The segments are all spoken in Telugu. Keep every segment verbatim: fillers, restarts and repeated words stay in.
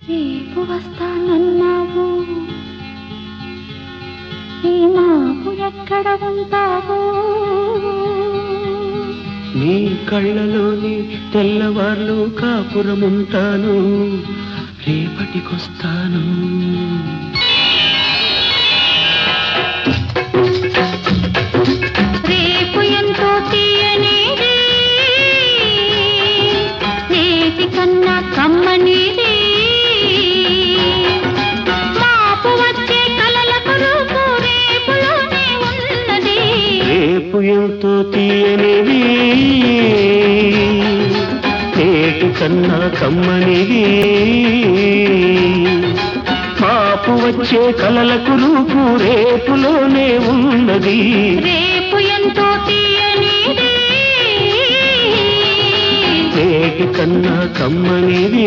రేపు వస్తానన్నావు, ఈ మాపు ఎక్కడ ఉంటావు? నీ కళ్ళలోని తెల్లవార్లు కాపురముంటాను, రేపటికొస్తాను. రేపు ఎంతో తీయనిది, నేటి కన్నా కమ్మనిది, మాపు వచ్చే కలలకు రూపు రేపులోనే ఉన్నది. రేపు ఎంతో తీయనిది, నేటి కన్నా కమ్మనిది, మాపు వచ్చే కలలకు రూపు రేపులోనే ఉన్నది. రేపు ఎంతో తీయనిది, నేటి కన్నా కమ్మనిది.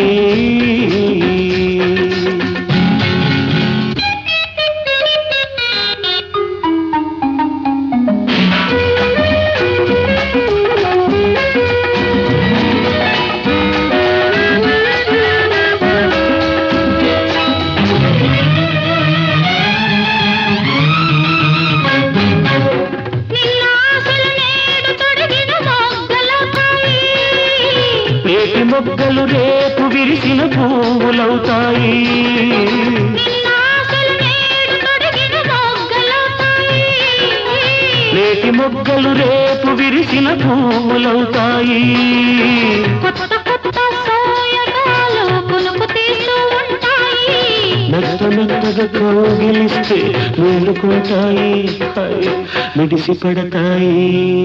నేటి మొగ్గలు రేపు విరిసిన పువ్వులవుతాయి. నేటి మొగ్గలు రేపు విరిసిన పువ్వులవుతాయి. మెత్త మెత్తగా కౌగిలిస్తే మేలుకుంటాయి, మిడిసి పడతాయి.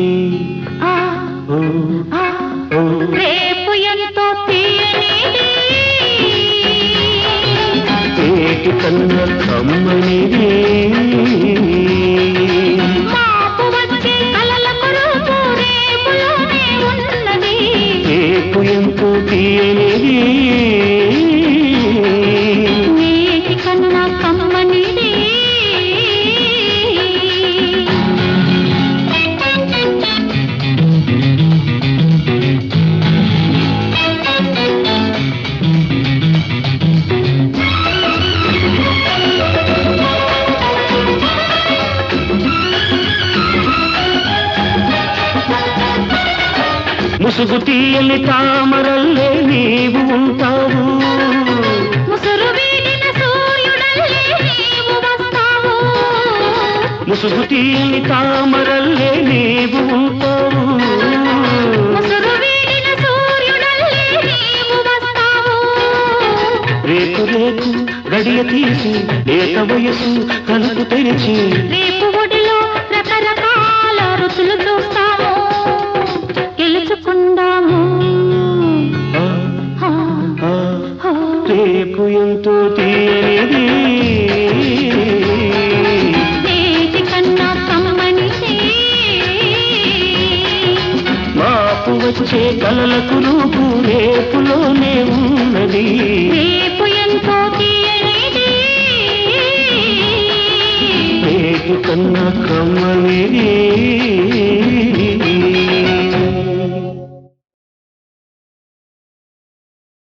రేపు ఎంతో తీయనిది, నేటి కన్నా కమ్మనిది, మాపు వచ్చే కలలకు రూపు రేపులోనే ఉన్నది. రేపు ఎంతో తీయనిది, నేటి కన్నా కమ్మనిది. ముసుగు తీయని తామరల్లే నీవు ఉంటావు, ముసురు వీడిన సూర్యుడల్లే నీవు వస్తావు. ముసుగు తీయని తామరల్లే నీవు ఉంటావు, ముసురు వీడిన సూర్యుడల్లే నీవు వస్తావు. రేపు రేపు గడియ తీసి లేత వయసు తలుపు తెరిచి, రేపు ఒడిలో రకరకాల రుచులు చూస్తాము, గెలుచుకుందాము. రేపు ఎంతో తీయనిది, నేటి కన్నా కమ్మనిది, మాపు వచ్చే కలలకు రూపు రేపులోనే ఉన్నది. రేపు ఎంతో తీయనిది, నేటి కన్నా కమ్మనిది.